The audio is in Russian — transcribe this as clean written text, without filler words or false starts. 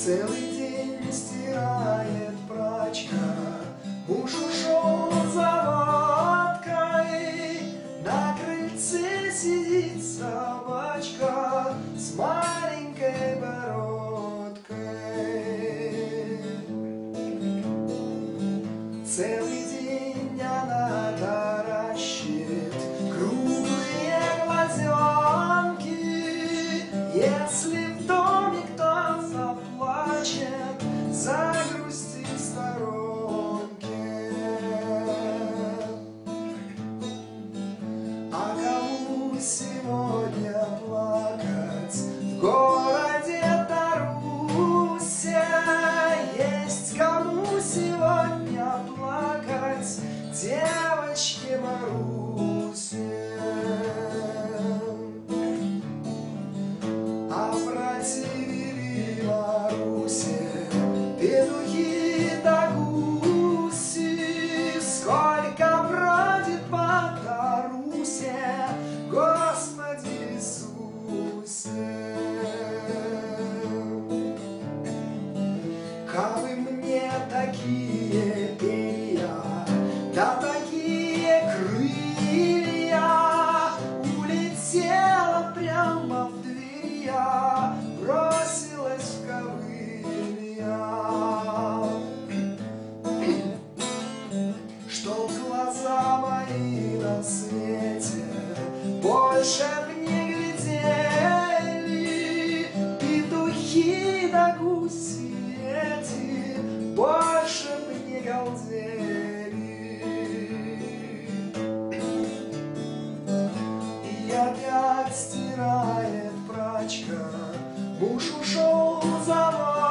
Целый день стирает прачка, муж ушел за водкой, на крыльце сидит собачка с маленькой бородкой. Целый день она таращит круглые глазенки, если в доме кто заплачет, загрустит в сторонке. А кому сегодня плакать в городе Тарусе? Есть кому сегодня плакать девочке Марусе? А противили Марусе петухи да гуси, сколько бродит по Тарусе, Господи Иисусе. Кабы мне такие перья, да такие крылья, улетела прямо в дверь я, бросилась в ковылья. Чтоб глаза мои на свете больше б не глядели, петухи да гуси эти больше б не галдели. И опять стирает прачка, муж ушел за